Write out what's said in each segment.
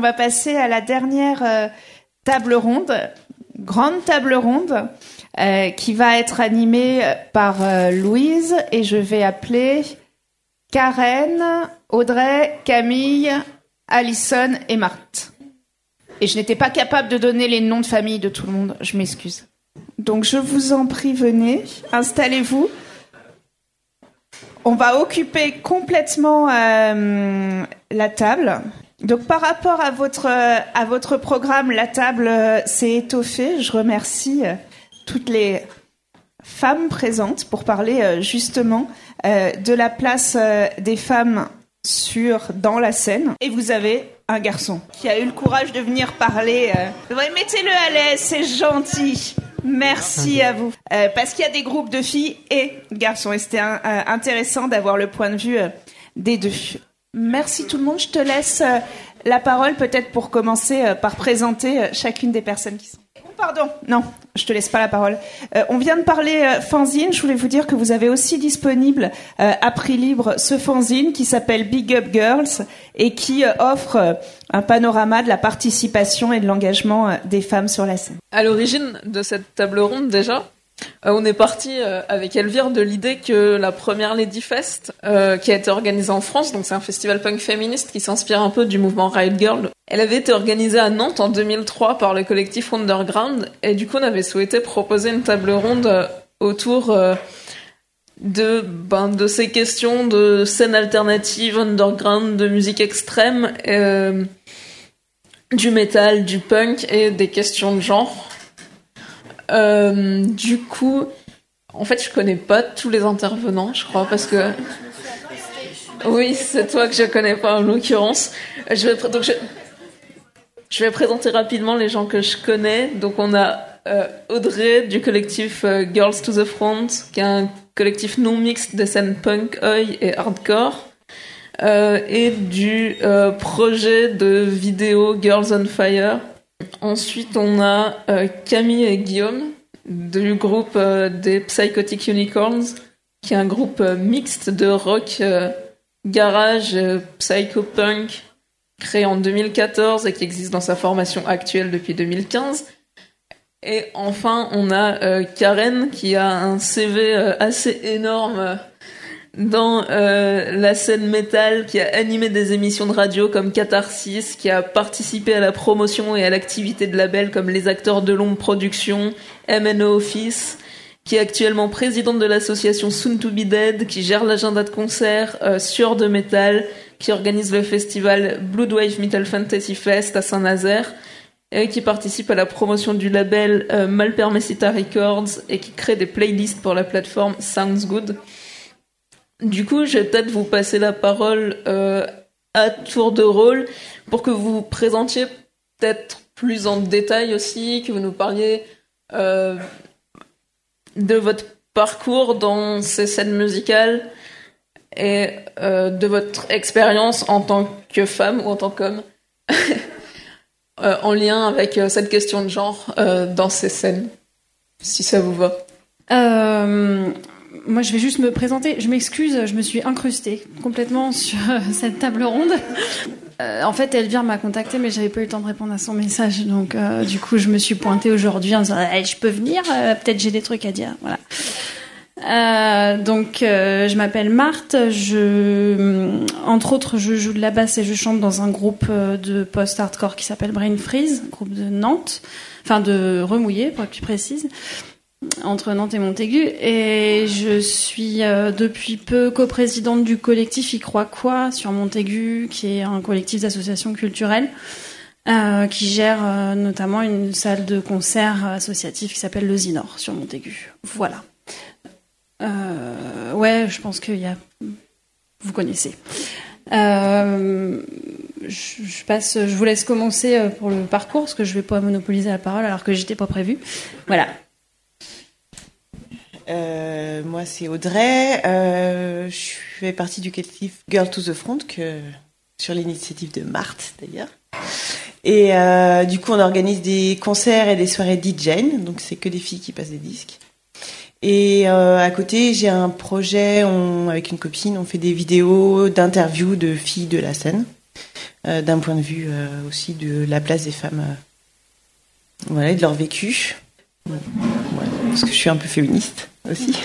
va passer à la dernière table ronde, grande table ronde, qui va être animée par Louise, et je vais appeler Karen, Audrey, Camille, Alison et Marthe. Et je n'étais pas capable de donner les noms de famille de tout le monde, je m'excuse. Donc je vous en prie, venez, installez-vous. On va occuper complètement la table. Donc par rapport à votre programme, la table s'est étoffée. Je remercie toutes les femmes présentes pour parler justement de la place des femmes dans la scène. Et vous avez un garçon qui a eu le courage de venir parler. Ouais, mettez-le à l'aise, c'est gentil. Merci à vous. Parce qu'il y a des groupes de filles et garçons. Et c'était intéressant d'avoir le point de vue des deux. Merci tout le monde. Je te laisse la parole peut-être pour commencer par présenter chacune des personnes qui sont. Pardon, non, je te laisse pas la parole. On vient de parler fanzine. Je voulais vous dire que vous avez aussi disponible à prix libre ce fanzine qui s'appelle Big Up Girls et qui offre un panorama de la participation et de l'engagement des femmes sur la scène. À l'origine de cette table ronde déjà, on est parti avec Elvire de l'idée que la première Lady Fest, qui a été organisée en France, donc c'est un festival punk féministe qui s'inspire un peu du mouvement Riot Girl, elle avait été organisée à Nantes en 2003 par le collectif Underground, et du coup on avait souhaité proposer une table ronde autour de ces questions de scène alternative, underground, de musique extrême, du métal, du punk et des questions de genre. Du coup, en fait, je connais pas tous les intervenants, je crois, parce que oui, c'est toi que je connais pas en l'occurrence. Je vais présenter rapidement les gens que je connais. Donc, on a Audrey du collectif Girls to the Front, qui est un collectif non mixte de scène punk, oi et hardcore, et du projet de vidéo Girls on Fire. Ensuite, on a Camille et Guillaume du groupe des Psychotic Unicorns, qui est un groupe mixte de rock, garage, psycho-punk, créé en 2014 et qui existe dans sa formation actuelle depuis 2015. Et enfin, on a Karen, qui a un CV assez énorme dans la scène métal, qui a animé des émissions de radio comme Catharsis, qui a participé à la promotion et à l'activité de labels comme Les Acteurs de l'Ombre Productions, MNO Office, qui est actuellement présidente de l'association Soon to Be Dead, qui gère l'agenda de concerts Sueur de Métal, qui organise le festival Blood Wave Metal Fantasy Fest à Saint-Nazaire, et qui participe à la promotion du label Malpermesita Records et qui crée des playlists pour la plateforme Sounds Good. Du coup, je vais peut-être vous passer la parole à tour de rôle pour que vous vous présentiez peut-être plus en détail aussi, que vous nous parliez de votre parcours dans ces scènes musicales et de votre expérience en tant que femme ou en tant qu'homme en lien avec cette question de genre dans ces scènes, si ça vous va. Moi, je vais juste me présenter. Je m'excuse, je me suis incrustée complètement sur cette table ronde. En fait, Elvire m'a contactée, mais j'avais pas eu le temps de répondre à son message. Donc, du coup, je me suis pointée aujourd'hui en disant je peux venir, peut-être j'ai des trucs à dire. Voilà. Je m'appelle Marthe. Entre autres, je joue de la basse et je chante dans un groupe de post-hardcore qui s'appelle Brain Freeze, groupe de Nantes, enfin de Remouillé, pour être plus précise, entre Nantes et Montaigu, et je suis depuis peu coprésidente du collectif Y Croit Quoi sur Montaigu, qui est un collectif d'associations culturelles qui gère notamment une salle de concert associative qui s'appelle le Zinor sur Montaigu. Voilà. Ouais, je pense qu'il y a... Vous connaissez. Je vous laisse commencer pour le parcours, parce que je vais pas monopoliser la parole alors que j'étais pas prévue. Voilà. Moi, c'est Audrey. Je fais partie du collectif Girl to the Front, sur l'initiative de Marthe, d'ailleurs. Et du coup, on organise des concerts et des soirées DJing, donc c'est que des filles qui passent des disques. Et à côté, j'ai un projet, avec une copine, on fait des vidéos d'interviews de filles de la scène. d'un point de vue aussi de la place des femmes, voilà, et de leur vécu. Voilà, parce que je suis un peu féministe aussi.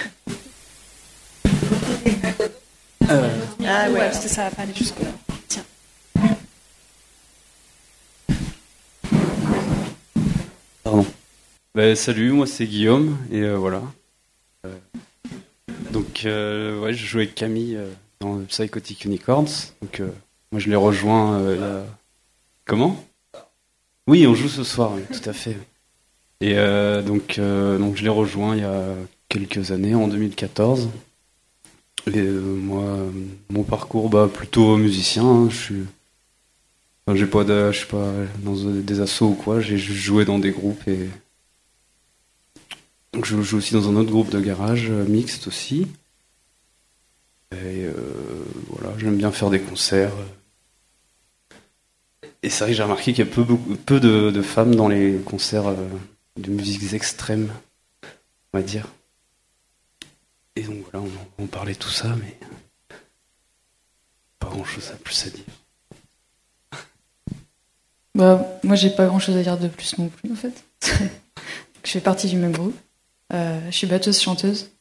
Ah ouais, parce que ça va pas aller jusque-là. Tiens. Pardon. Salut, moi c'est Guillaume et voilà. Donc ouais, je joue avec Camille dans le Psychotic Unicorns. Donc moi je l'ai rejoint il y a... Comment ? Oui, on joue ce soir, oui, tout à fait. Et donc je l'ai rejoint il y a quelques années, en 2014. Et moi, mon parcours, plutôt musicien. Hein, je suis pas dans des assos ou quoi. J'ai juste joué dans des groupes et donc je joue aussi dans un autre groupe de garage mixte aussi. Et voilà, j'aime bien faire des concerts. Et c'est vrai que j'ai remarqué qu'il y a peu de femmes dans les concerts de musiques extrêmes, on va dire. Et donc voilà, on parlait de tout ça, mais pas grand-chose plus à dire. Moi, j'ai pas grand-chose à dire de plus non plus, en fait. Je fais partie du même groupe. Je suis batteuse-chanteuse.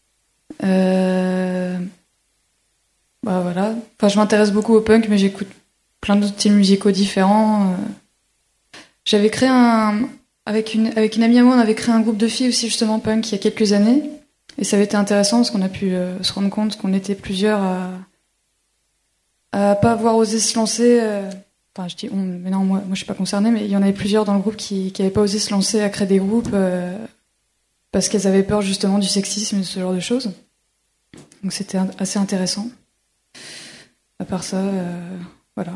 Voilà. Enfin, je m'intéresse beaucoup au punk, mais j'écoute plein d'autres styles musicaux différents. J'avais créé avec une amie à moi, on avait créé un groupe de filles aussi, justement, punk, il y a quelques années. Et ça avait été intéressant parce qu'on a pu se rendre compte qu'on était plusieurs à pas avoir osé se lancer. Enfin, je dis on, mais non, moi je suis pas concernée, mais il y en avait plusieurs dans le groupe qui avaient pas osé se lancer à créer des groupes parce qu'elles avaient peur justement du sexisme et de ce genre de choses. Donc c'était assez intéressant. À part ça, voilà.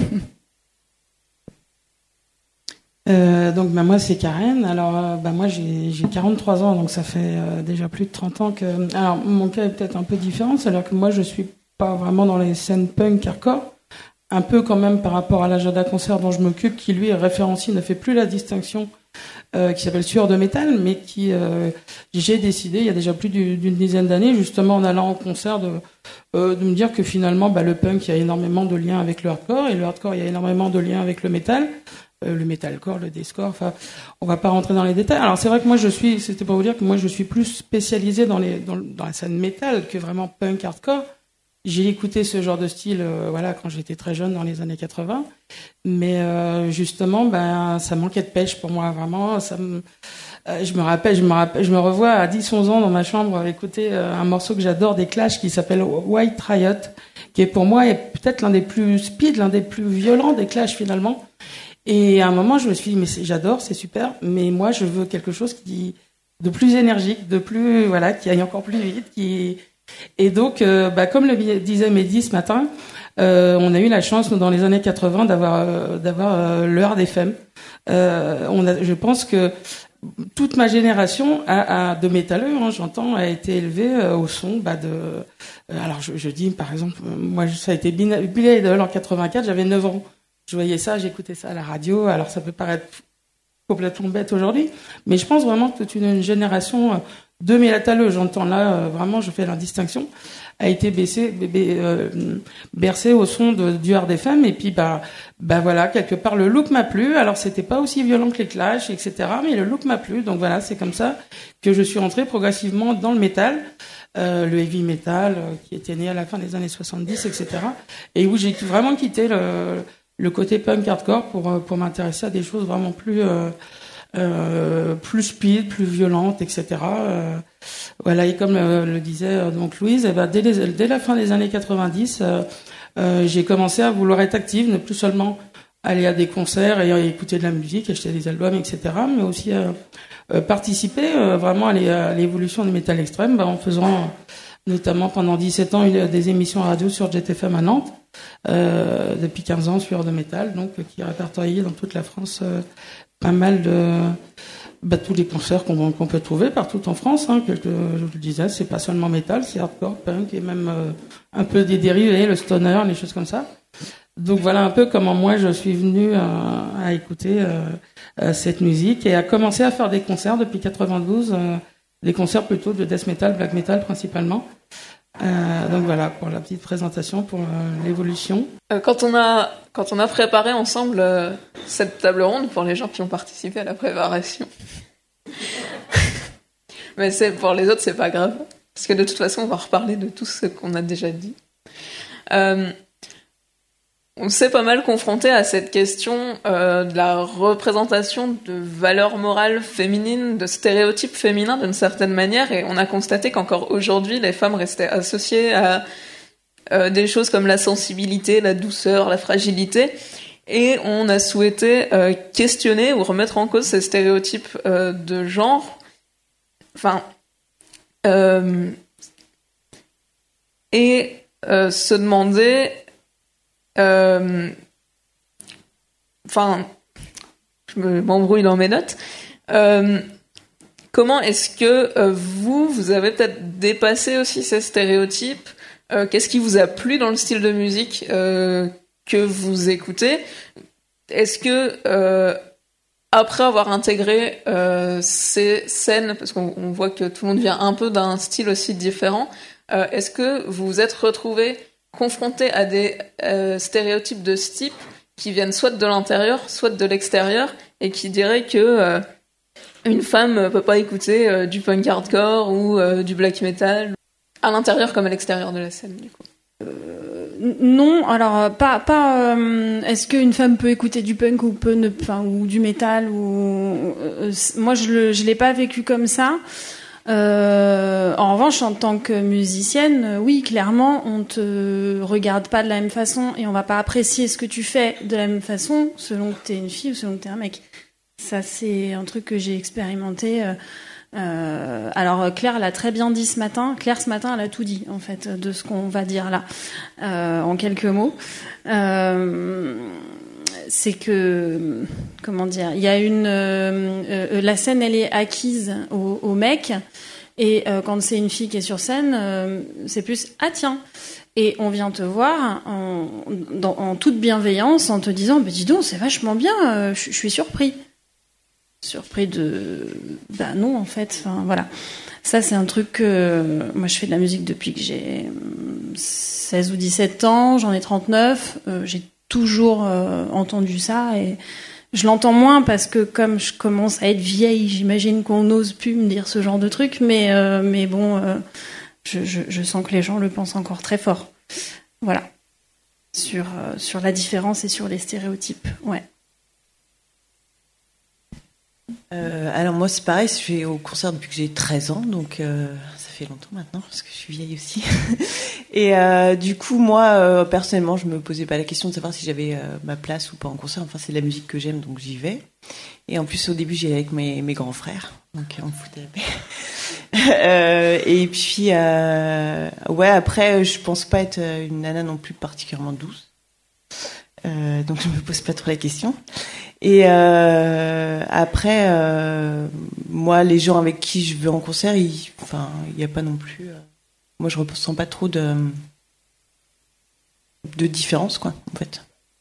Donc moi c'est Karen. Alors moi j'ai 43 ans, donc ça fait déjà plus de 30 ans que... Alors mon cas est peut-être un peu différent, c'est-à-dire que moi je suis pas vraiment dans les scènes punk hardcore, un peu quand même par rapport à l'agenda concert dont je m'occupe, qui lui est référencié, ne fait plus la distinction, qui s'appelle Sueur de métal, mais qui j'ai décidé il y a déjà plus d'une dizaine d'années, justement en allant au concert, de me dire que finalement le punk, il y a énormément de liens avec le hardcore, et le hardcore, il y a énormément de liens avec le métal. Le metalcore, le deathcore, enfin, on va pas rentrer dans les détails. Alors c'est vrai que moi c'était pour vous dire que moi je suis plus spécialisée dans la scène métal que vraiment punk hardcore. J'ai écouté ce genre de style, quand j'étais très jeune dans les années 80, mais justement, ça manquait de pêche pour moi, vraiment. Je me revois à 10-11 ans dans ma chambre à écouter un morceau que j'adore des Clash qui s'appelle White Riot, qui est pour moi peut-être l'un des plus speed, l'un des plus violents des Clash finalement. Et à un moment, je me suis dit, mais j'adore, c'est super, mais moi, je veux quelque chose de plus énergique, de plus, qui aille encore plus vite, Et donc, comme le disait Mehdi ce matin, on a eu la chance, nous, dans les années 80, d'avoir le Hard FM. Je pense que toute ma génération de métalleux, j'entends, a été élevée au son alors, je dis, par exemple, moi, ça a été Billy Idol en 84, j'avais 9 ans. Je voyais ça, j'écoutais ça à la radio. Alors ça peut paraître complètement bête aujourd'hui, mais je pense vraiment que toute une génération de métalleux, j'entends là, vraiment, je fais la distinction, a été bercée au son du Hard FM. Et puis voilà, quelque part le look m'a plu. Alors c'était pas aussi violent que les Clash, etc. Mais le look m'a plu. Donc voilà, c'est comme ça que je suis rentrée progressivement dans le métal. Le heavy metal qui était né à la fin des années 70, etc. Et où j'ai vraiment quitté le côté punk hardcore pour m'intéresser à des choses vraiment plus speed, plus violentes, etc. Et comme le disait donc Louise, dès la fin des années 90, j'ai commencé à vouloir être active, ne plus seulement aller à des concerts et écouter de la musique, acheter des albums, etc., mais aussi participer vraiment à l'évolution du métal extrême, en faisant notamment pendant 17 ans des émissions radio sur JetFM à Nantes, depuis 15 ans sur de métal, donc qui est répertorié dans toute la France, pas mal de tous les concerts qu'on peut trouver partout en France, que je le disais, c'est pas seulement métal, c'est hardcore, punk et même un peu des dérivés, le stoner, les choses comme ça. Donc voilà un peu comment moi je suis venue à écouter cette musique et à commencer à faire des concerts depuis 92, des concerts plutôt de death metal, black metal principalement. Donc voilà, pour la petite présentation, pour l'évolution. Quand on a préparé ensemble cette table ronde, pour les gens qui ont participé à la préparation, mais pour les autres, c'est pas grave, parce que de toute façon, on va reparler de tout ce qu'on a déjà dit. On s'est pas mal confronté à cette question de la représentation de valeurs morales féminines, de stéréotypes féminins d'une certaine manière, et on a constaté qu'encore aujourd'hui, les femmes restaient associées à des choses comme la sensibilité, la douceur, la fragilité, et on a souhaité questionner ou remettre en cause ces stéréotypes de genre, et se demander je m'embrouille dans mes notes. Comment est-ce que vous avez peut-être dépassé aussi ces stéréotypes? Qu'est-ce qui vous a plu dans le style de musique que vous écoutez? Est-ce que après avoir intégré ces scènes, parce qu'on voit que tout le monde vient un peu d'un style aussi différent, est-ce que vous vous êtes retrouvés confrontés à des stéréotypes de ce type qui viennent soit de l'intérieur, soit de l'extérieur, et qui diraient que une femme peut pas écouter du punk hardcore ou du black metal à l'intérieur comme à l'extérieur de la scène, du coup? Non, alors pas. Est-ce qu'une femme peut écouter du punk ou ou du métal ou moi je l'ai pas vécu comme ça. En revanche, en tant que musicienne, oui, clairement, on te regarde pas de la même façon et on va pas apprécier ce que tu fais de la même façon selon que t'es une fille ou selon que t'es un mec. Ça, c'est un truc que j'ai expérimenté. Alors Claire l'a très bien dit ce matin. Claire ce matin, elle a tout dit en fait de ce qu'on va dire là, en quelques mots. C'est que, comment dire, il y a la scène, elle est acquise aux mecs, et quand c'est une fille qui est sur scène, c'est plus ah tiens, et on vient te voir en toute bienveillance en te disant bah dis donc c'est vachement bien, je suis surpris de bah non en fait, enfin voilà. Ça c'est un truc que moi je fais de la musique depuis que j'ai 16 ou 17 ans, j'en ai 39, j'ai toujours entendu ça, et je l'entends moins parce que comme je commence à être vieille, j'imagine qu'on n'ose plus me dire ce genre de truc, mais bon, je sens que les gens le pensent encore très fort. Voilà, sur la différence et sur les stéréotypes, ouais. Alors moi c'est pareil, je vais au concert depuis que j'ai 13 ans, donc ça fait longtemps maintenant parce que je suis vieille aussi. Et du coup moi personnellement je me posais pas la question de savoir si j'avais ma place ou pas en concert. Enfin c'est de la musique que j'aime donc j'y vais. Et en plus au début j'y allais avec mes grands frères, donc on me foutait la paix. Et puis ouais après je pense pas être une nana non plus particulièrement douce. Donc je me pose pas trop la question. Et après, moi, les gens avec qui je vais en concert, il y a pas non plus. Moi, je ressens pas trop de différence, quoi, en fait.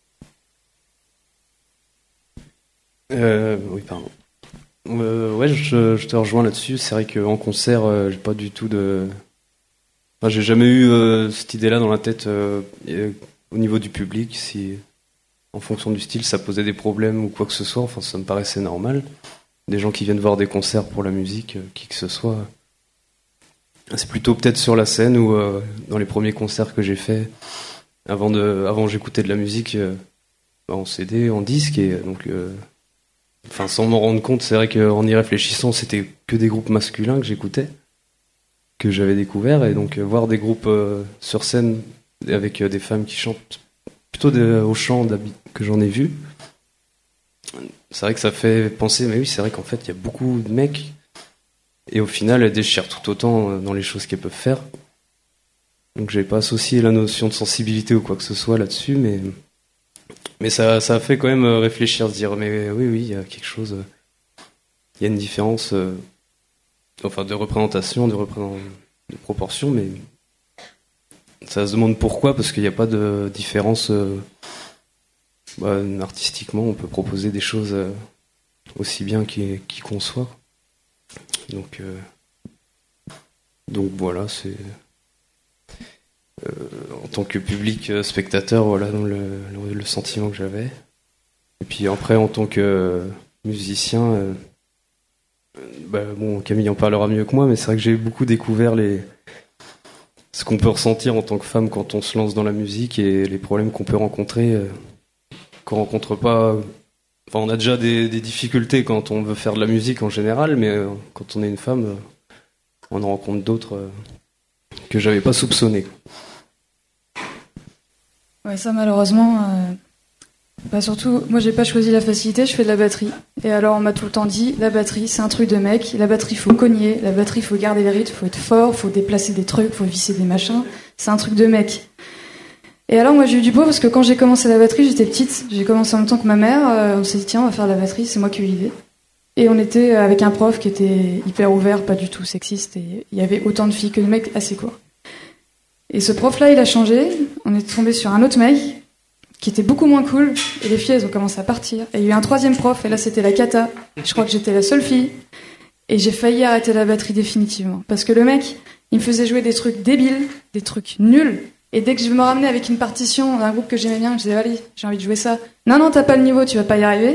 Oui, pardon. Ouais, je te rejoins là-dessus. C'est vrai qu'en concert, j'ai pas du tout de. Enfin, j'ai jamais eu cette idée-là dans la tête au niveau du public. Si en fonction du style, ça posait des problèmes ou quoi que ce soit. Enfin, ça me paraissait normal. Des gens qui viennent voir des concerts pour la musique, qui que ce soit. C'est plutôt peut-être sur la scène ou dans les premiers concerts que j'ai faits. Avant j'écoutais de la musique en CD, en disque, et donc, sans m'en rendre compte, c'est vrai qu'en y réfléchissant, c'était que des groupes masculins que j'écoutais, que j'avais découvert, et donc voir des groupes sur scène avec des femmes qui chantent plutôt au chant que j'en ai vu, c'est vrai que ça fait penser, mais oui, c'est vrai qu'en fait il y a beaucoup de mecs et au final elles déchirent tout autant dans les choses qu'elles peuvent faire, donc j'avais pas associé la notion de sensibilité ou quoi que ce soit là-dessus, mais ça a fait quand même réfléchir, se dire mais oui il y a quelque chose, il y a une différence de représentation, de proportion, mais ça se demande pourquoi, parce qu'il n'y a pas de différence artistiquement, on peut proposer des choses aussi bien qui conçoit. Donc voilà, en tant que public spectateur, voilà, dans le sentiment que j'avais. Et puis après, en tant que musicien, bon, Camille en parlera mieux que moi, mais c'est vrai que j'ai beaucoup découvert ce qu'on peut ressentir en tant que femme quand on se lance dans la musique et les problèmes qu'on peut rencontrer qu'on rencontre pas. Enfin, on a déjà des difficultés quand on veut faire de la musique en général, mais quand on est une femme, on en rencontre d'autres que j'avais pas soupçonnées. Ouais, ça malheureusement, surtout, moi j'ai pas choisi la facilité, je fais de la batterie. Et alors on m'a tout le temps dit, la batterie c'est un truc de mec, la batterie faut cogner, la batterie faut garder les rythmes, faut être fort, faut déplacer des trucs, faut visser des machins, c'est un truc de mec. Et alors moi j'ai eu du beau parce que quand j'ai commencé la batterie, j'étais petite, j'ai commencé en même temps que ma mère, on s'est dit tiens on va faire de la batterie, c'est moi qui ai eu l'idée. Et on était avec un prof qui était hyper ouvert, pas du tout sexiste, et il y avait autant de filles que de mecs assez quoi. Et ce prof-là, il a changé. On est tombé sur un autre mec qui était beaucoup moins cool. Et les filles, elles ont commencé à partir. Et il y a eu un troisième prof. Et là, c'était la cata. Je crois que j'étais la seule fille. Et j'ai failli arrêter la batterie définitivement. Parce que le mec, il me faisait jouer des trucs débiles, des trucs nuls. Et dès que je me ramenais avec une partition d'un groupe que j'aimais bien, je disais, allez, j'ai envie de jouer ça. Non, t'as pas le niveau, tu vas pas y arriver.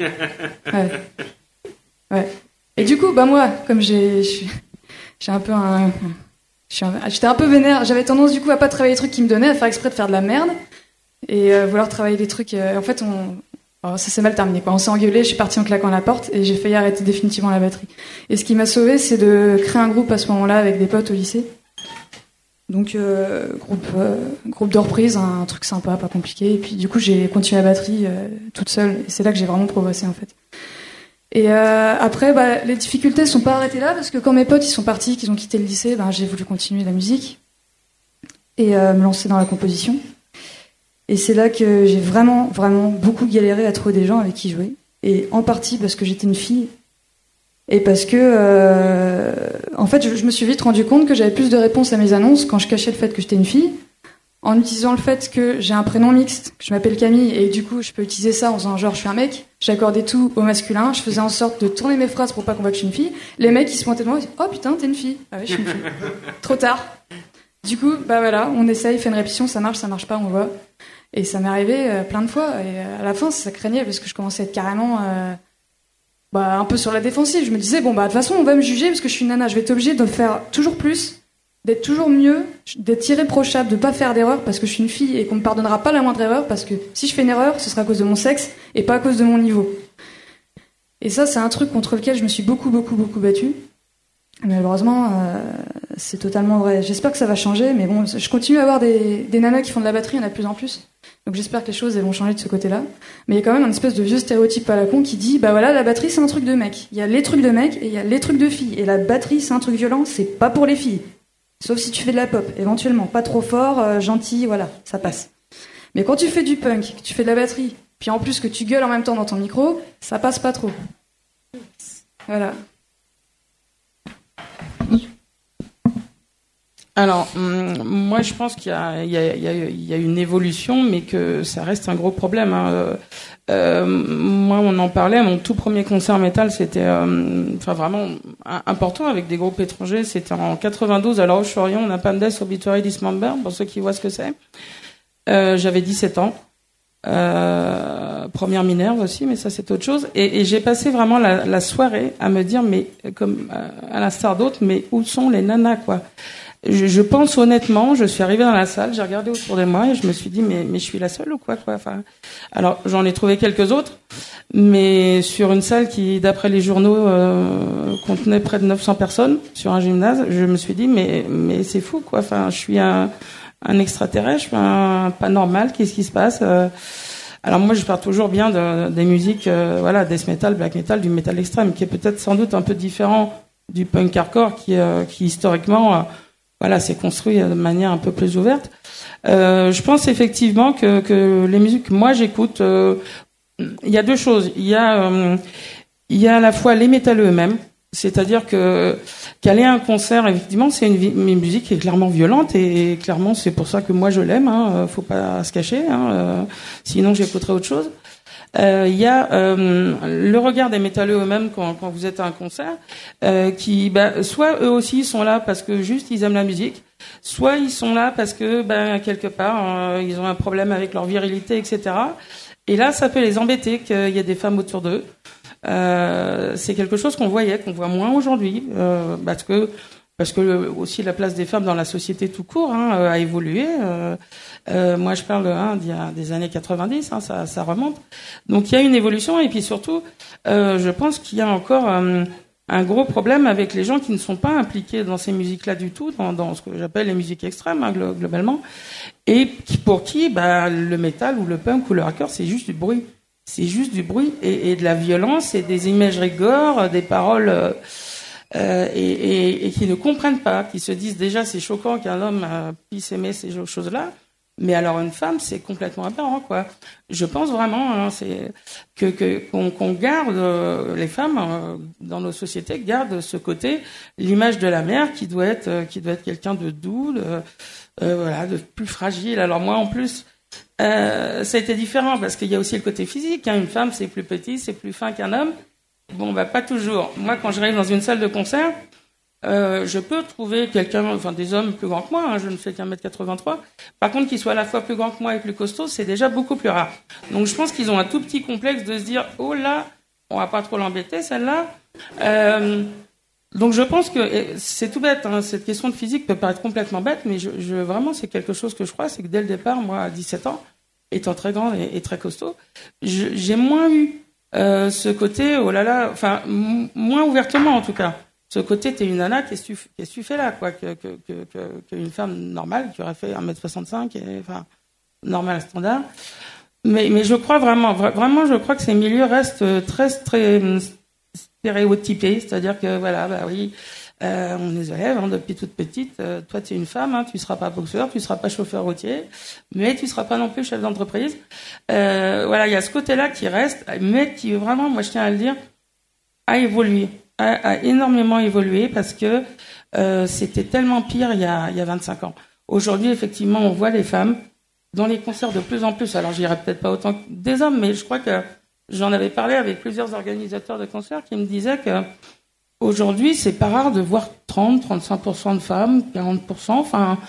Ouais. Et du coup, moi, comme j'ai un peu j'étais un peu vénère. J'avais tendance du coup à pas travailler les trucs qui me donnaient, à faire exprès de faire de la merde et vouloir travailler des trucs. En fait, ça s'est mal terminé quoi. On s'est engueulé, je suis partie en claquant la porte et j'ai failli arrêter définitivement la batterie. Et ce qui m'a sauvée, c'est de créer un groupe à ce moment-là avec des potes au lycée. Donc groupe de reprise, un truc sympa, pas compliqué. Et puis du coup, j'ai continué la batterie toute seule. Et c'est là que j'ai vraiment progressé en fait. Et après, les difficultés sont pas arrêtées là parce que quand mes potes ils sont partis, qu'ils ont quitté le lycée, j'ai voulu continuer la musique et me lancer dans la composition. Et c'est là que j'ai vraiment, vraiment beaucoup galéré à trouver des gens avec qui jouer. Et en partie parce que j'étais une fille et parce que, en fait, je me suis vite rendu compte que j'avais plus de réponses à mes annonces quand je cachais le fait que j'étais une fille. En utilisant le fait que j'ai un prénom mixte, que je m'appelle Camille, et du coup je peux utiliser ça en faisant genre je suis un mec, j'accordais tout au masculin, je faisais en sorte de tourner mes phrases pour pas qu'on voit que je suis une fille. Les mecs ils se pointaient de moi, ils disaient oh putain t'es une fille. Ah ouais je suis une fille. Trop tard. Du coup voilà, on essaye, fait une répétition, ça marche pas, on voit. Et ça m'est arrivé plein de fois, et à la fin ça craignait parce que je commençais à être carrément un peu sur la défensive. Je me disais de toute façon on va me juger parce que je suis une nana, je vais être obligée de faire toujours plus, d'être toujours mieux, d'être irréprochable, de pas faire d'erreur parce que je suis une fille et qu'on me pardonnera pas la moindre erreur parce que si je fais une erreur, ce sera à cause de mon sexe et pas à cause de mon niveau. Et ça, c'est un truc contre lequel je me suis beaucoup battue. Mais malheureusement, c'est totalement vrai. J'espère que ça va changer, mais bon, je continue à avoir des nanas qui font de la batterie, il y en a de plus en plus. Donc j'espère que les choses elles vont changer de ce côté-là. Mais il y a quand même un espèce de vieux stéréotype à la con qui dit la batterie c'est un truc de mec. Il y a les trucs de mec et il y a les trucs de filles. Et la batterie c'est un truc violent, c'est pas pour les filles. Sauf si tu fais de la pop, éventuellement. Pas trop fort, gentil, voilà, ça passe. Mais quand tu fais du punk, que tu fais de la batterie, puis en plus que tu gueules en même temps dans ton micro, ça passe pas trop. Voilà. Alors, moi je pense qu'il y a une évolution, mais que ça reste un gros problème. Moi, on en parlait, mon tout premier concert métal, c'était vraiment important avec des groupes étrangers. C'était en 92 à La Roche-sur-Yon, on a Pandes Obituary Dismember, pour ceux qui voient ce que c'est. J'avais 17 ans. Première Minerve aussi, mais ça c'est autre chose. Et j'ai passé vraiment la soirée à me dire, mais comme à l'instar d'autres, mais où sont les nanas quoi? Je pense honnêtement, je suis arrivée dans la salle, j'ai regardé autour de moi et je me suis dit mais je suis la seule ou quoi. Enfin, alors j'en ai trouvé quelques autres, mais sur une salle qui, d'après les journaux, contenait près de 900 personnes sur un gymnase, je me suis dit mais c'est fou quoi. Enfin, je suis un extraterrestre, je suis pas normal. Qu'est-ce qui se passe? Alors moi, je parle toujours bien des musiques, death metal, black metal, du metal extrême, qui est peut-être sans doute un peu différent du punk hardcore, qui historiquement s'est construit de manière un peu plus ouverte. Je pense effectivement que les musiques que moi j'écoute, il y a deux choses. Il y a à la fois les métalleux eux-mêmes, c'est-à-dire qu'aller à un concert, effectivement, c'est une musique qui est clairement violente et clairement c'est pour ça que moi je l'aime. Faut pas se cacher. Sinon j'écouterais autre chose. Il y a le regard des métalleux eux-mêmes quand vous êtes à un concert, qui soit eux aussi sont là parce que juste ils aiment la musique, soit ils sont là parce que quelque part ils ont un problème avec leur virilité, etc. Et là, ça peut les embêter qu'il y ait des femmes autour d'eux. C'est quelque chose qu'on voit moins aujourd'hui, parce que aussi la place des femmes dans la société tout court a évolué. Moi, je parle d'il y a des années 90, ça remonte. Donc il y a une évolution, et puis surtout, je pense qu'il y a encore un gros problème avec les gens qui ne sont pas impliqués dans ces musiques-là du tout, dans ce que j'appelle les musiques extrêmes globalement, et pour qui le métal ou le punk ou le hardcore, c'est juste du bruit. C'est juste du bruit et de la violence et des imageries gore, des paroles et qui ne comprennent pas, qui se disent déjà c'est choquant qu'un homme puisse aimer ces choses-là, mais alors une femme c'est complètement aberrant, quoi. Je pense vraiment c'est qu'on garde les femmes dans nos sociétés gardent ce côté, l'image de la mère qui doit être quelqu'un de doux, de plus fragile. Alors moi en plus ça a été différent parce qu'il y a aussi le côté physique. Une femme, c'est plus petit, c'est plus fin qu'un homme. Bon, pas toujours. Moi, quand j'arrive dans une salle de concert, je peux trouver des hommes plus grands que moi. Je ne fais qu'1m83. Par contre, qu'ils soient à la fois plus grands que moi et plus costauds, c'est déjà beaucoup plus rare. Donc, je pense qu'ils ont un tout petit complexe de se dire, oh là, on va pas trop l'embêter, celle-là. Donc, je pense que c'est tout bête. Cette question de physique peut paraître complètement bête, mais vraiment, c'est quelque chose que je crois, c'est que dès le départ, moi, à 17 ans, étant très grande et très costaud, j'ai moins eu ce côté, oh là là, moins ouvertement en tout cas. Ce côté, t'es une nana, qu'est-ce que tu fais là, quoi, qu'une femme normale qui aurait fait 1m65, normal standard. Mais je crois vraiment, je crois que ces milieux restent très stéréotypés, c'est-à-dire que on les élève depuis toute petite. Toi, tu es une femme, tu seras pas boxeur, tu seras pas chauffeur routier, mais tu seras pas non plus chef d'entreprise. Il y a ce côté-là qui reste, mais qui vraiment, moi je tiens à le dire, a évolué, a énormément évolué parce que c'était tellement pire il y a 25 ans. Aujourd'hui, effectivement, on voit les femmes dans les concerts de plus en plus. Alors, j'irai peut-être pas autant que des hommes, mais je crois que j'en avais parlé avec plusieurs organisateurs de concerts qui me disaient que aujourd'hui, c'est pas rare de voir 30-35% de femmes, 40%.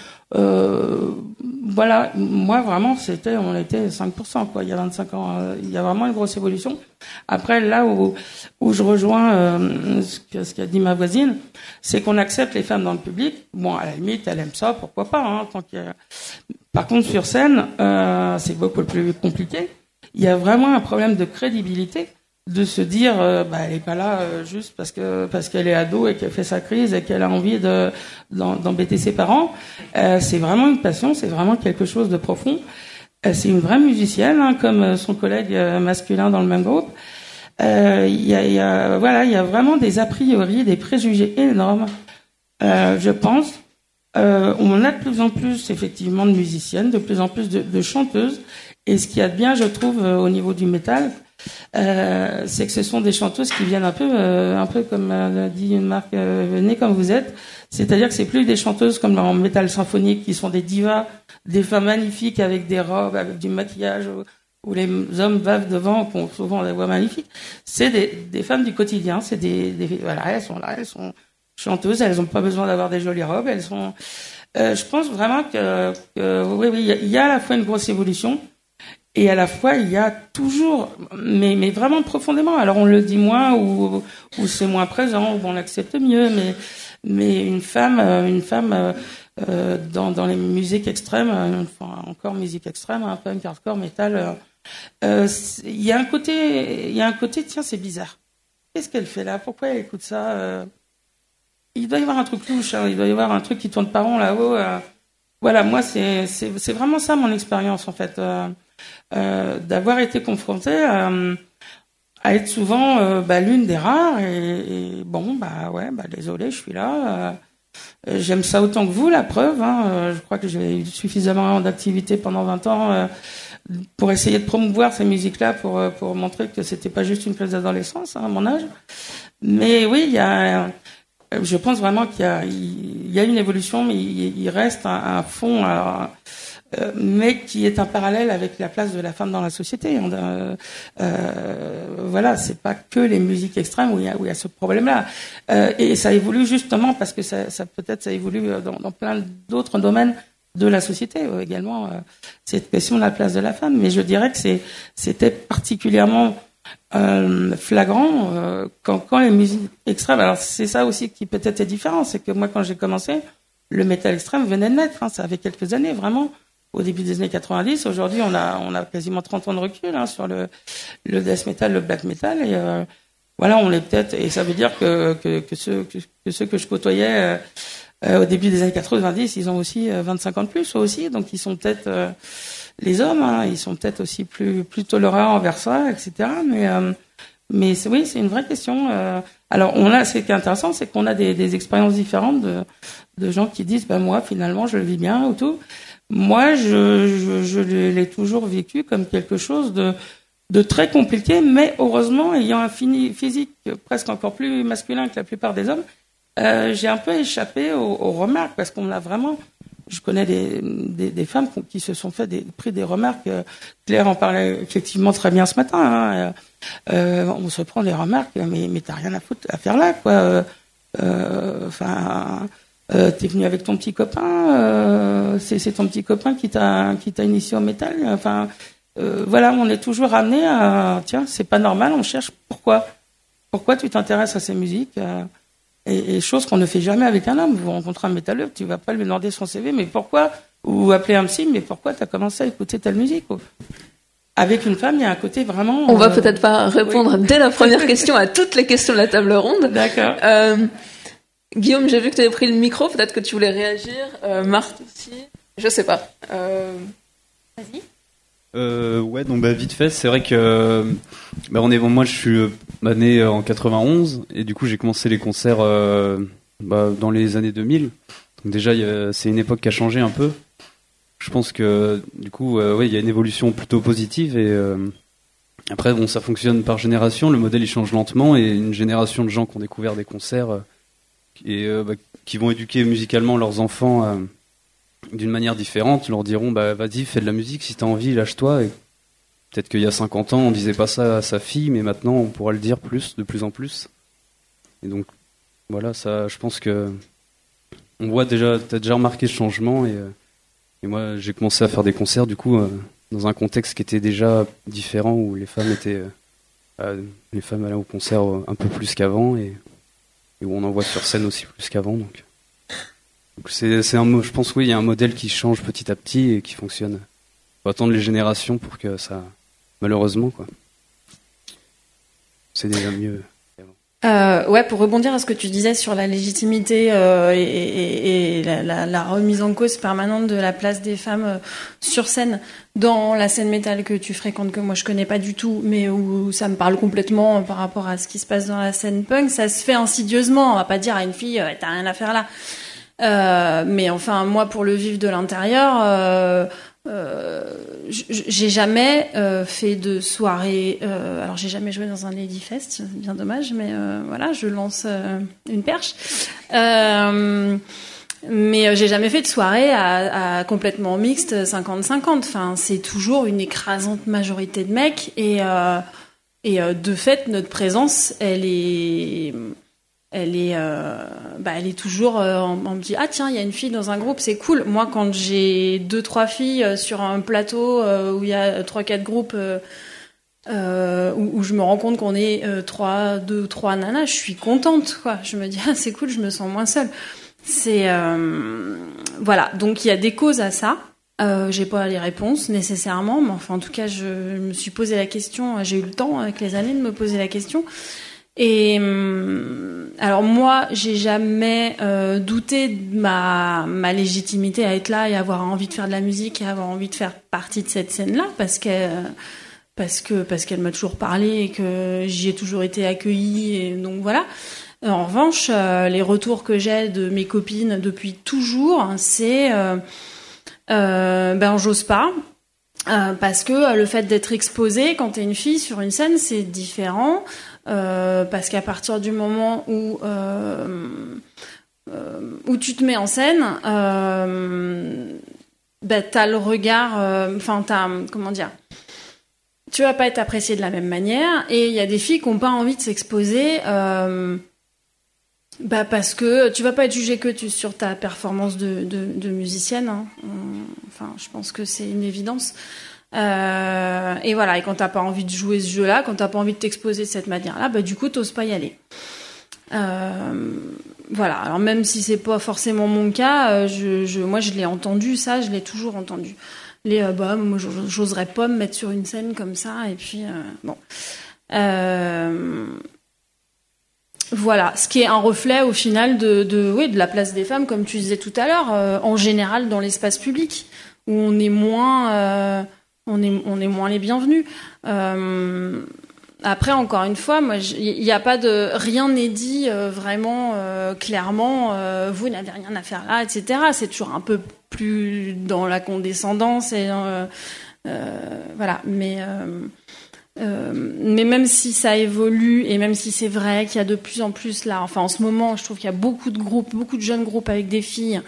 Moi, vraiment, on était 5%, quoi, il y a 25 ans. Il y a vraiment une grosse évolution. Après, là où je rejoins ce qu'a dit ma voisine, c'est qu'on accepte les femmes dans le public. Bon, à la limite, elle aime ça, pourquoi pas, Par contre, sur scène, c'est beaucoup plus compliqué. Il y a vraiment un problème de crédibilité, de se dire elle est pas là juste parce qu'elle est ado et qu'elle fait sa crise et qu'elle a envie d'embêter ses parents. C'est vraiment une passion, c'est vraiment quelque chose de profond. C'est une vraie musicienne, comme son collègue masculin dans le même groupe. Il y a vraiment des a priori, des préjugés énormes. Je pense. On a de plus en plus effectivement de musiciennes, de plus en plus de chanteuses. Et ce qu'il y a de bien, je trouve, au niveau du métal, c'est que ce sont des chanteuses qui viennent un peu comme dit une marque, venez comme vous êtes. C'est-à-dire que c'est plus des chanteuses comme en métal symphonique qui sont des divas, des femmes magnifiques avec des robes, avec du maquillage, où les hommes bavent devant, qui ont souvent des voix magnifiques. C'est des femmes du quotidien. C'est elles sont là, elles sont chanteuses, elles n'ont pas besoin d'avoir des jolies robes. Elles sont. Je pense vraiment que oui, il y a à la fois une grosse évolution. Et à la fois, il y a toujours, mais vraiment profondément. Alors on le dit moins ou c'est moins présent ou on l'accepte mieux, mais une femme dans les musiques extrêmes, encore musique extrême, punk, hardcore, metal, il y a un côté, tiens, c'est bizarre. Qu'est-ce qu'elle fait là? Pourquoi elle écoute ça? Il doit y avoir un truc louche, il doit y avoir un truc qui tourne pas rond là-haut. Moi c'est vraiment ça mon expérience en fait. D'avoir été confrontée à être souvent l'une des rares et désolé, je suis là. J'aime ça autant que vous, la preuve. Je crois que j'ai eu suffisamment d'activité pendant 20 ans pour essayer de promouvoir ces musiques-là pour montrer que c'était pas juste une crise d'adolescence à mon âge. Mais oui, je pense vraiment qu'il y a une évolution, mais il reste un fond. Alors, mais qui est un parallèle avec la place de la femme dans la société. Voilà, c'est pas que les musiques extrêmes où il y a ce problème-là. Et ça évolue justement parce que ça évolue dans plein d'autres domaines de la société également, cette question de la place de la femme. Mais je dirais que c'était particulièrement flagrant quand les musiques extrêmes. Alors c'est ça aussi qui peut-être est différent, c'est que moi quand j'ai commencé, le métal extrême venait de naître. Ça avait quelques années vraiment. Au début des années 90, aujourd'hui on a quasiment 30 ans de recul sur le death metal, le black metal. Et voilà, on est peut-être. Et ça veut dire que ceux que je côtoyais au début des années 90, ils ont aussi 25 ans de plus, eux aussi, donc ils sont peut-être les hommes, ils sont peut-être aussi plus tolérants envers ça, etc. Mais oui, c'est une vraie question. Alors ce qui est intéressant, c'est qu'on a des expériences différentes de gens qui disent, moi finalement je le vis bien ou tout. Moi, je l'ai toujours vécu comme quelque chose de très compliqué, mais heureusement, ayant un physique presque encore plus masculin que la plupart des hommes, j'ai un peu échappé aux remarques parce qu'on a vraiment. Je connais des femmes qui se sont pris des remarques. Claire en parlait effectivement très bien ce matin. On se prend des remarques, mais t'as rien à faire là, quoi. T'es venu avec ton petit copain. C'est ton petit copain qui t'a initié au métal. Voilà, on est toujours ramené à tiens, c'est pas normal. On cherche pourquoi tu t'intéresses à ces musiques. Et chose qu'on ne fait jamais avec un homme. Vous rencontrez un métalleux, tu vas pas lui demander son CV, mais pourquoi, ou appeler un psy, mais pourquoi tu as commencé à écouter telle musique, quoi. Avec une femme, il y a un côté vraiment... On va peut-être pas répondre dès la première question à toutes les questions de la table ronde. D'accord. Guillaume, j'ai vu que tu avais pris le micro, peut-être que tu voulais réagir. Marthe aussi, je sais pas. Vas-y. Ouais, donc vite fait, c'est vrai que moi je suis né en 91 et du coup j'ai commencé les concerts dans les années 2000. Donc déjà c'est une époque qui a changé un peu. Je pense que du coup il y a une évolution plutôt positive et après ça fonctionne par génération, le modèle il change lentement et une génération de gens qui ont découvert des concerts qui vont éduquer musicalement leurs enfants d'une manière différente, leur diront vas-y, fais de la musique si t'as envie, lâche-toi. Et peut-être qu'il y a 50 ans on disait pas ça à sa fille, mais maintenant on pourra le dire de plus en plus. Et donc voilà, ça, je pense que on voit t'as déjà remarqué ce changement et moi j'ai commencé à faire des concerts du coup dans un contexte qui était déjà différent où les femmes allaient au concert un peu plus qu'avant et où on en voit sur scène aussi plus qu'avant donc je pense il y a un modèle qui change petit à petit et qui fonctionne. Faut attendre les générations pour que ça, malheureusement quoi. C'est déjà mieux. Ouais, pour rebondir à ce que tu disais sur la légitimité et la remise en cause permanente de la place des femmes sur scène dans la scène métal que tu fréquentes, que moi je connais pas du tout, mais où ça me parle complètement par rapport à ce qui se passe dans la scène punk, ça se fait insidieusement. On va pas dire à une fille t'as rien à faire là. Mais enfin, moi, pour le vivre de l'intérieur, j'ai jamais fait de soirée. Alors, j'ai jamais joué dans un Ladyfest, c'est bien dommage, mais voilà, je lance une perche. Mais j'ai jamais fait de soirée à complètement mixte 50-50. Enfin, c'est toujours une écrasante majorité de mecs et de fait, notre présence, elle est toujours on me dit tiens, il y a une fille dans un groupe, c'est cool. Moi quand j'ai 2-3 filles sur un plateau où il y a 3-4 groupes où je me rends compte qu'on est 2 ou 3 nanas, je suis contente quoi. Je me dis c'est cool, je me sens moins seule. C'est voilà, donc il y a des causes à ça. J'ai pas les réponses nécessairement, mais enfin en tout cas je me suis posé la question, j'ai eu le temps avec les années de me poser la question. Et alors moi, j'ai jamais douté de ma légitimité à être là et avoir envie de faire de la musique et avoir envie de faire partie de cette scène-là parce qu'elle m'a toujours parlé et que j'y ai toujours été accueillie et donc voilà. En revanche, les retours que j'ai de mes copines depuis toujours, c'est j'ose pas. Parce que le fait d'être exposée quand t'es une fille sur une scène, c'est différent. Parce qu'à partir du moment où tu te mets en scène, t'as le regard, comment dire, tu vas pas être apprécié de la même manière, et il y a des filles qui ont pas envie de s'exposer, parce que tu vas pas être jugée que sur ta performance de musicienne, hein. Enfin, je pense que c'est une évidence. Et voilà, et quand t'as pas envie de jouer ce jeu-là, quand t'as pas envie de t'exposer de cette manière-là, du coup, t'oses pas y aller. Voilà. Alors même si c'est pas forcément mon cas, moi je l'ai entendu, ça, je l'ai toujours entendu. Moi j'oserais pas me mettre sur une scène comme ça, et puis bon. Voilà, ce qui est un reflet au final de la place des femmes, comme tu disais tout à l'heure, en général dans l'espace public, où on est moins les bienvenus. Après, encore une fois, moi, il n'y a pas rien n'est dit vraiment clairement. Vous n'avez rien à faire là, etc. C'est toujours un peu plus dans la condescendance et voilà. Mais même si ça évolue et même si c'est vrai qu'il y a de plus en plus là, enfin en ce moment, je trouve qu'il y a beaucoup de jeunes groupes avec des filles.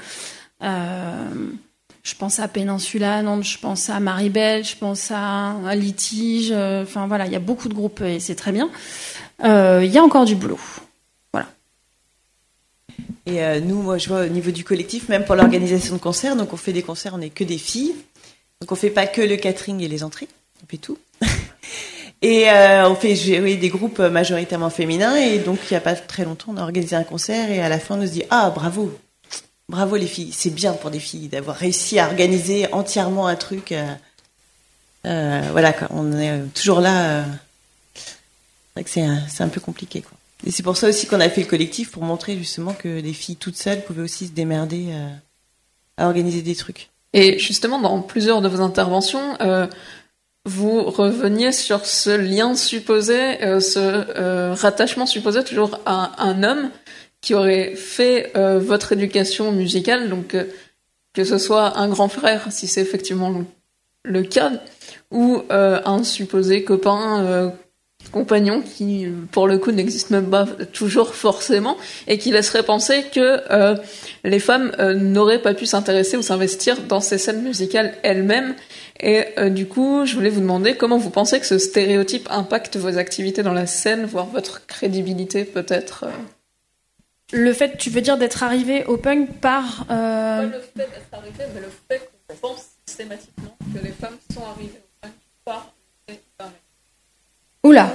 Je pense à Péninsula, Nantes, je pense à Maribel, je pense à Litige. Enfin voilà, il y a beaucoup de groupes et c'est très bien. Il y a encore du boulot. Voilà. Et nous, moi, je vois au niveau du collectif, même pour l'organisation de concerts, donc on fait des concerts, on n'est que des filles. Donc on fait pas que le catering et les entrées, on fait tout. Et on fait jouer des groupes majoritairement féminins. Et donc il y a pas très longtemps, on a organisé un concert et à la fin on se dit bravo les filles, c'est bien pour des filles d'avoir réussi à organiser entièrement un truc. Voilà, quoi. On est toujours là. C'est vrai que c'est un peu compliqué, quoi. Et c'est pour ça aussi qu'on a fait le collectif, pour montrer justement que les filles toutes seules pouvaient aussi se démerder à organiser des trucs. Et justement, dans plusieurs de vos interventions, vous reveniez sur ce lien supposé, ce rattachement supposé toujours à un homme qui aurait fait votre éducation musicale, donc que ce soit un grand frère, si c'est effectivement le cas, ou un supposé copain, compagnon, qui pour le coup n'existe même pas toujours forcément, et qui laisserait penser que les femmes n'auraient pas pu s'intéresser ou s'investir dans ces scènes musicales elles-mêmes. Et du coup, je voulais vous demander comment vous pensez que ce stéréotype impacte vos activités dans la scène, voire votre crédibilité peut-être. Le fait, tu veux dire, d'être arrivé au punk par... Pas le fait d'être arrivé, mais le fait qu'on pense systématiquement que les femmes sont arrivées au punk par les femmes. Oula.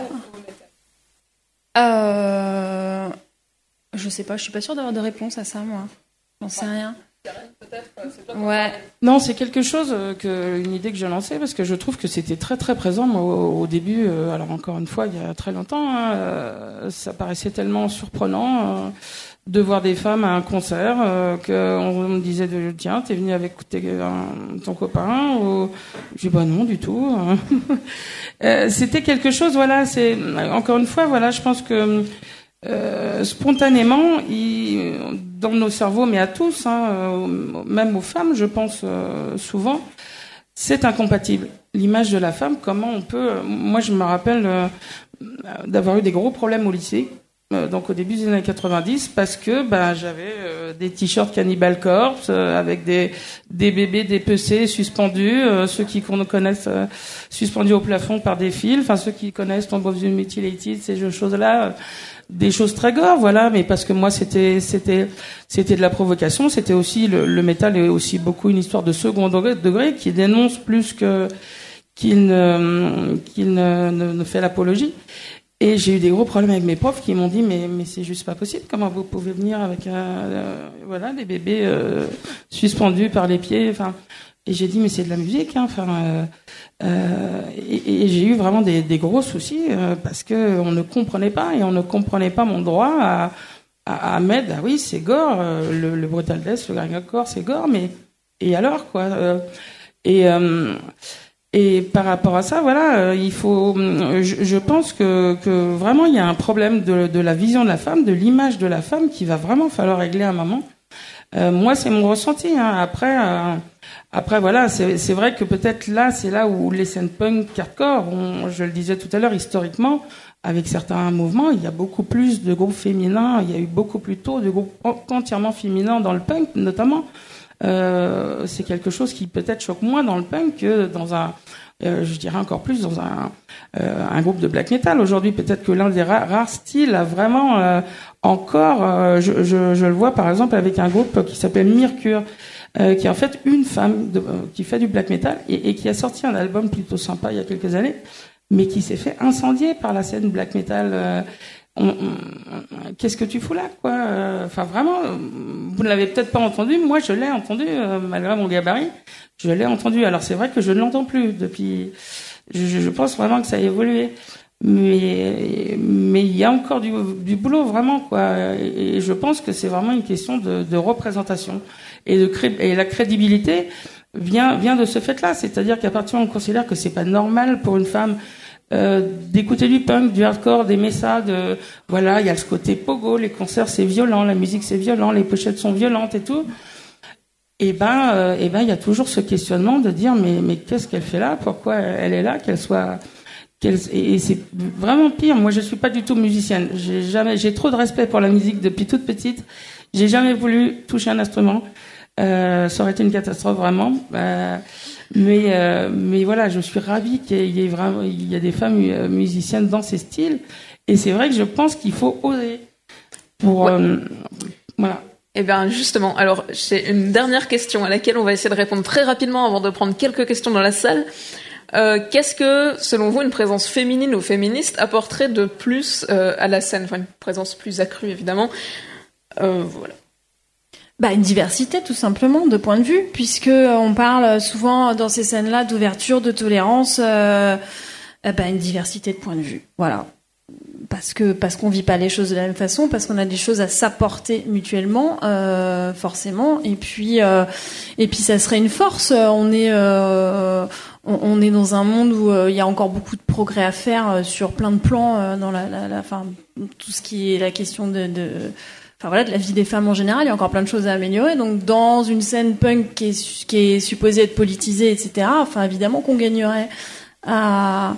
Je sais pas, je suis pas sûre d'avoir de réponse à ça, moi. J'en sais rien. Ouais. Non, c'est quelque chose, une idée que j'ai lancée, parce que je trouve que c'était très très présent moi, au début. Alors encore une fois, il y a très longtemps, ça paraissait tellement surprenant de voir des femmes à un concert, qu'on me disait tiens, t'es venu avec ton copain, ou je dis non du tout. C'était quelque chose, voilà. C'est encore une fois, voilà, je pense que spontanément, dans nos cerveaux, mais à tous, même aux femmes, je pense souvent, c'est incompatible. L'image de la femme, comment on peut... Moi, je me rappelle d'avoir eu des gros problèmes au lycée, donc au début des années 90, parce que j'avais des t-shirts Cannibal Corpse avec des bébés dépecés suspendus, ceux qui connaissent suspendus au plafond par des fils, enfin ceux qui connaissent Tomb of the Mutilated, ces choses-là... Des choses très gore, voilà, mais parce que moi c'était de la provocation, c'était aussi le métal est aussi beaucoup une histoire de second degré qui dénonce plus qu'il ne fait l'apologie. Et j'ai eu des gros problèmes avec mes profs qui m'ont dit mais c'est juste pas possible, comment vous pouvez venir avec voilà des bébés suspendus par les pieds, enfin. Et j'ai dit mais c'est de la musique, et j'ai eu vraiment des gros soucis parce que on ne comprenait pas mon droit à mettre oui c'est gore, le brutal death, le grindcore c'est gore, mais et alors quoi, et par rapport à ça voilà, il faut je pense que vraiment il y a un problème de la vision de la femme, de l'image de la femme qui va vraiment falloir régler à un moment. Moi c'est mon ressenti, après voilà, c'est vrai que peut-être là, c'est là où les scènes punk hardcore, je le disais tout à l'heure, historiquement, avec certains mouvements, il y a beaucoup plus de groupes féminins, il y a eu beaucoup plus tôt de groupes entièrement féminins dans le punk, notamment. c'est quelque chose qui peut-être choque moins dans le punk que dans je dirais encore plus dans un groupe de black metal. Aujourd'hui, peut-être que l'un des rares styles a vraiment encore, je le vois par exemple avec un groupe qui s'appelle Mercure, qui est en fait une femme qui fait du black metal et qui a sorti un album plutôt sympa il y a quelques années, mais qui s'est fait incendier par la scène black metal. Qu'est-ce que tu fous là, quoi? Enfin, vraiment, vous ne l'avez peut-être pas entendu. Moi, je l'ai entendu, malgré mon gabarit. Je l'ai entendu. Alors, c'est vrai que je ne l'entends plus depuis. Je pense vraiment que ça a évolué. Mais il y a encore du boulot, vraiment, quoi. Et je pense que c'est vraiment une question de représentation. Et la crédibilité vient de ce fait-là. C'est-à-dire qu'à partir du moment où on considère que c'est pas normal pour une femme d'écouter du punk, du hardcore, d'aimer ça, voilà, il y a ce côté pogo, les concerts c'est violent, la musique c'est violent, les pochettes sont violentes et tout. Et ben, il y a toujours ce questionnement de dire mais qu'est-ce qu'elle fait là? Pourquoi elle est là? Et c'est vraiment pire. Moi, je suis pas du tout musicienne. J'ai trop de respect pour la musique depuis toute petite. J'ai jamais voulu toucher un instrument. Ça aurait été une catastrophe vraiment. Mais voilà, je suis ravie qu'il y ait des femmes musiciennes dans ces styles. Et c'est vrai que je pense qu'il faut oser voilà. Eh bien, justement, alors, j'ai une dernière question à laquelle on va essayer de répondre très rapidement avant de prendre quelques questions dans la salle. Qu'est-ce que, selon vous, une présence féminine ou féministe apporterait de plus à la scène? Enfin, une présence plus accrue, évidemment. Voilà. Une diversité, tout simplement, de points de vue, puisque on parle souvent dans ces scènes-là d'ouverture, de tolérance, une diversité de points de vue. Voilà. Parce qu'on vit pas les choses de la même façon, parce qu'on a des choses à s'apporter mutuellement, forcément. Et puis ça serait une force. On est dans un monde où il y a encore beaucoup de progrès à faire sur plein de plans dans tout ce qui est la question de la vie des femmes en général. Il y a encore plein de choses à améliorer. Donc dans une scène punk qui est supposée être politisée, etc. Enfin évidemment qu'on gagnerait à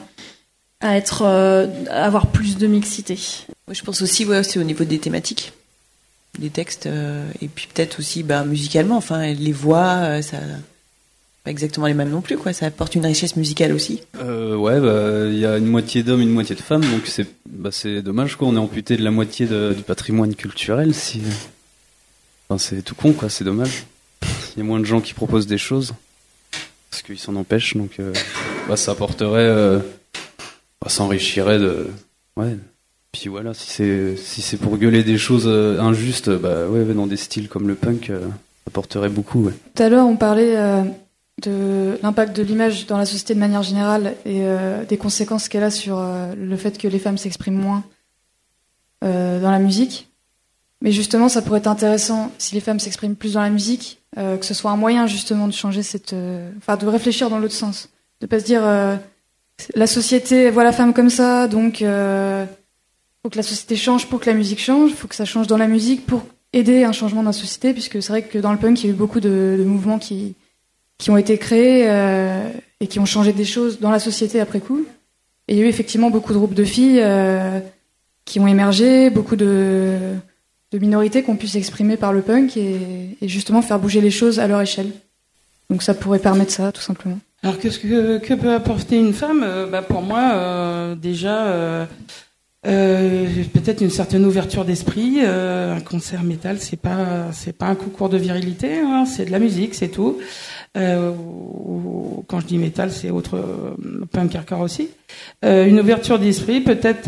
avoir plus de mixité. Moi, je pense aussi, c'est au niveau des thématiques, des textes, et puis peut-être aussi, musicalement, enfin, les voix, ça, pas exactement les mêmes non plus, quoi. Ça apporte une richesse musicale aussi. Il y a une moitié d'hommes, une moitié de femmes, donc c'est dommage, quoi. On est amputé de la moitié du patrimoine culturel, c'est tout con, quoi. C'est dommage. Il y a moins de gens qui proposent des choses parce qu'ils s'en empêchent, donc ça apporterait. S'enrichirait Puis voilà, si c'est pour gueuler des choses injustes, dans des styles comme le punk, ça apporterait beaucoup. Ouais. Tout à l'heure, on parlait de l'impact de l'image dans la société de manière générale et des conséquences qu'elle a sur le fait que les femmes s'expriment moins dans la musique. Mais justement, ça pourrait être intéressant si les femmes s'expriment plus dans la musique, que ce soit un moyen justement de changer de réfléchir dans l'autre sens, de pas se dire la société voit la femme comme ça, donc faut que la société change pour que la musique change, faut que ça change dans la musique pour aider un changement dans la société, puisque c'est vrai que dans le punk, il y a eu beaucoup de mouvements qui ont été créés et qui ont changé des choses dans la société après coup. Et il y a eu effectivement beaucoup de groupes de filles qui ont émergé, beaucoup de minorités qui ont pu s'exprimer par le punk et justement faire bouger les choses à leur échelle. Donc ça pourrait permettre ça, tout simplement. Alors que peut apporter une femme? Pour moi, déjà, peut-être une certaine ouverture d'esprit. Un concert métal, c'est pas un concours de virilité, hein, c'est de la musique, c'est tout. Quand je dis métal, c'est autre punk hardcore aussi. Une ouverture d'esprit, peut-être.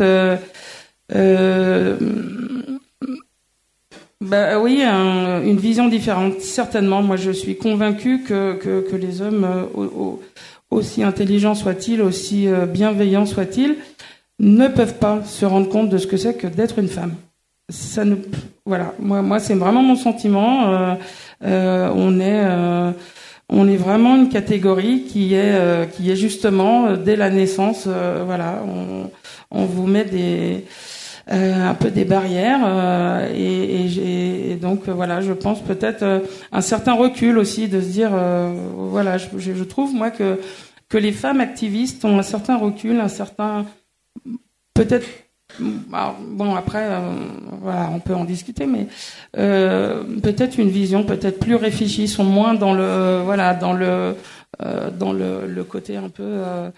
Une vision différente, certainement. Moi, je suis convaincue que les hommes, aussi intelligents soient-ils, aussi bienveillants soient-ils, ne peuvent pas se rendre compte de ce que c'est que d'être une femme. Voilà. Moi, c'est vraiment mon sentiment. On est vraiment une catégorie qui est justement dès la naissance. On vous met un peu des barrières et donc je pense peut-être un certain recul aussi de se dire je trouve moi que les femmes activistes ont un certain recul, un certain peut-être Alors, bon, après, voilà, on peut en discuter, mais peut-être une vision peut-être plus réfléchie, sont moins dans le côté un peu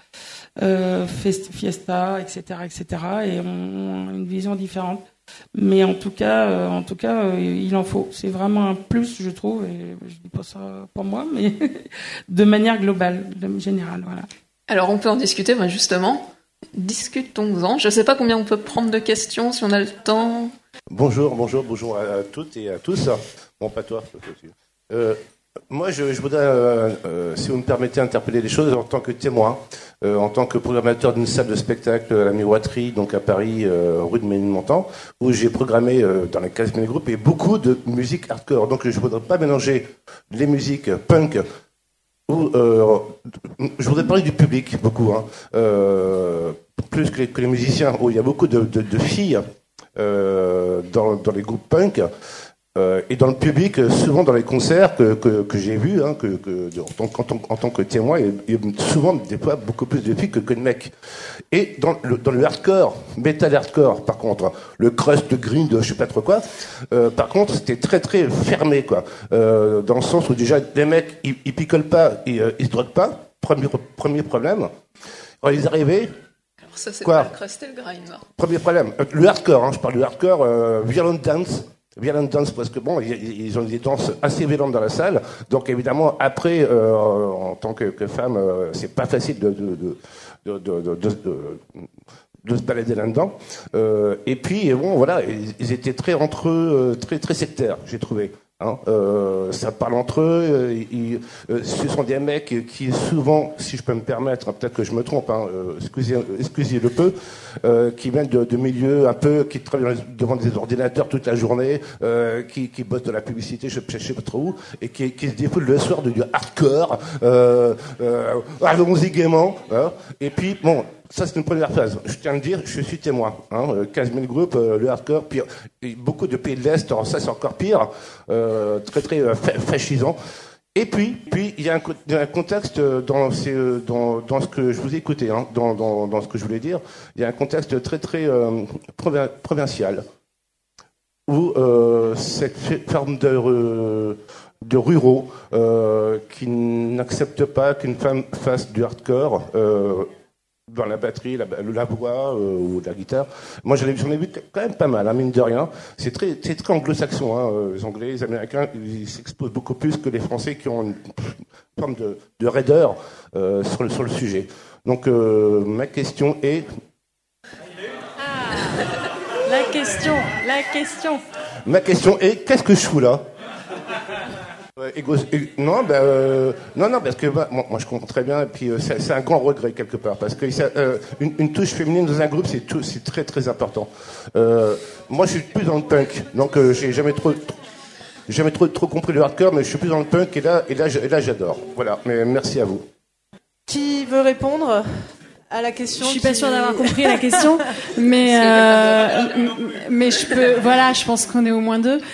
fiesta, etc., et ont une vision différente. Mais en tout cas, il en faut. C'est vraiment un plus, je trouve, et je dis pas ça pour moi, mais de manière globale, générale, voilà. Alors, on peut en discuter, justement. Discutons-en. Je ne sais pas combien on peut prendre de questions, si on a le temps. Bonjour à toutes et à tous. Bon, pas toi. Moi, je voudrais, si vous me permettez, interpeller les choses en tant que témoin, en tant que programmateur d'une salle de spectacle à la Miroiterie, donc à Paris, rue de Ménilmontant, où j'ai programmé dans les 15 000 groupes et beaucoup de musique hardcore. Donc, je ne voudrais pas mélanger les musiques punk. Je voudrais parler du public beaucoup, plus que les musiciens, où il y a beaucoup de filles dans les groupes punk. Et dans le public, souvent dans les concerts que j'ai vus, en tant que témoin, il y a souvent des fois beaucoup plus de filles que de mecs. Et dans le hardcore, metal hardcore, par contre, le crust, le grind, je sais pas trop quoi, par contre, c'était très très fermé, quoi. Dans le sens où déjà les mecs, ils picolent pas, ils se droguent pas. Premier problème. Quand ils arrivaient. Alors ça, c'est quoi, pas le crust et le grind. Premier problème. Le hardcore, je parle du hardcore, violent dance, parce que bon, ils ont des danses assez violentes dans la salle. Donc évidemment, après, en tant que femme, c'est pas facile de se balader là-dedans. Et puis bon, voilà, ils étaient très entre eux, très sectaires, j'ai trouvé. Ça parle entre eux. Ce sont des mecs qui souvent, si je peux me permettre, peut-être que je me trompe, excusez le peu, qui viennent de milieux un peu, qui travaillent devant des ordinateurs toute la journée, qui bossent de la publicité, je sais pas trop où, et qui se défoulent le soir du hardcore. Allons-y gaiement. Et puis bon. Ça, c'est une première phase. Je tiens à le dire, je suis témoin. 15 000 groupes, le hardcore, pire. Et beaucoup de pays de l'Est, alors ça, c'est encore pire. Très, très fascisant. Et puis, il y a un contexte dans ce que je vous ai écouté, dans ce que je voulais dire. Il y a un contexte très, très provincial. Où cette forme de ruraux qui n'acceptent pas qu'une femme fasse du hardcore, dans la batterie, la voix ou la guitare. Moi, j'en ai vu quand même pas mal, mine de rien. C'est très anglo-saxon. Les Anglais, les Américains, ils s'exposent beaucoup plus que les Français qui ont une forme de raideur sur le sujet. Donc, ma question est... La question. Ma question est, qu'est-ce que je fous là ? Non, parce que moi je comprends très bien, et puis c'est un grand regret quelque part, parce que une touche féminine dans un groupe, c'est très très important. Moi je suis plus dans le punk, donc j'ai jamais trop compris le hardcore, mais je suis plus dans le punk, et là j'adore. Voilà, mais merci à vous. Qui veut répondre à la question? Je suis pas sûre d'avoir compris la question, mais je peux. Voilà, je pense qu'on est au moins deux.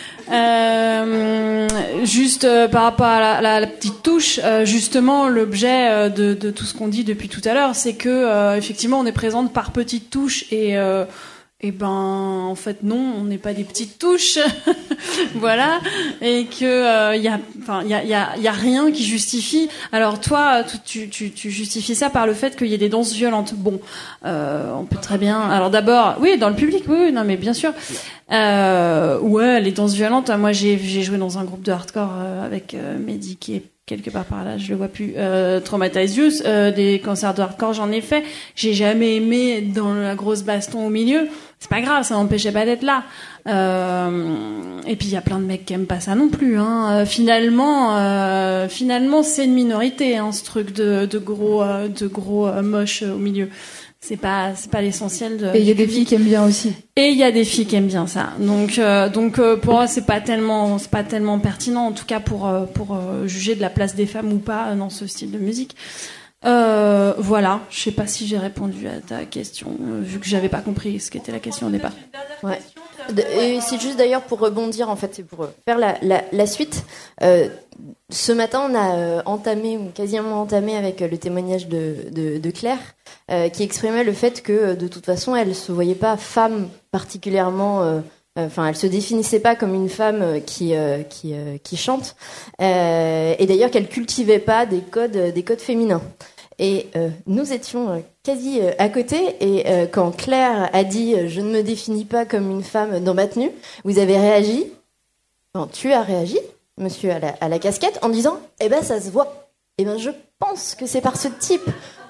Juste par rapport à la petite touche, justement, l'objet de tout ce qu'on dit depuis tout à l'heure, c'est que effectivement, on est présente par petites touches et en fait non, on n'est pas des petites touches. Voilà, et que y a rien qui justifie. Alors toi tu justifies ça par le fait qu'il y ait des danses violentes. Bon, on peut très bien. Alors d'abord, oui, dans le public, oui, non mais bien sûr. Ouais, les danses violentes. Moi j'ai joué dans un groupe de hardcore avec Mehdi qui est quelque part par là, je le vois plus. Traumatized Youth, des concerts de hardcore, j'en ai fait. J'ai jamais aimé dans la grosse baston au milieu. C'est pas grave, ça m'empêchait pas d'être là. Et puis il y a plein de mecs qui aiment pas ça non plus. Finalement, c'est une minorité, ce truc de gros moches au milieu. C'est pas l'essentiel. Et il y a des filles qui aiment bien aussi. Et il y a des filles qui aiment bien ça. Donc pour moi c'est pas tellement pertinent en tout cas pour juger de la place des femmes ou pas dans ce style de musique. Voilà, je sais pas si j'ai répondu à ta question vu que j'avais pas compris ce qu'était la question au départ. Ouais. Et c'est juste d'ailleurs pour rebondir, en fait, c'est pour faire la suite. Ce matin, on a entamé, ou quasiment entamé, avec le témoignage de Claire, qui exprimait le fait que, de toute façon, elle se voyait pas femme particulièrement... Enfin, elle se définissait pas comme une femme qui chante, et d'ailleurs qu'elle cultivait pas des codes féminins. Et nous étions quasi à côté, et quand Claire a dit « je ne me définis pas comme une femme dans ma tenue », vous avez réagi, tu as réagi, monsieur à la casquette, en disant « eh ben ça se voit ». Eh ben je pense que c'est par ce type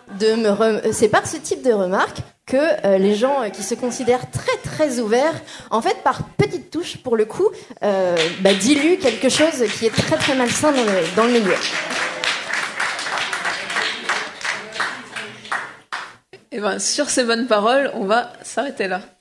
de remarque que les gens qui se considèrent très très ouverts, en fait par petites touches pour le coup, diluent quelque chose qui est très très malsain dans le milieu. Et ben sur ces bonnes paroles, on va s'arrêter là.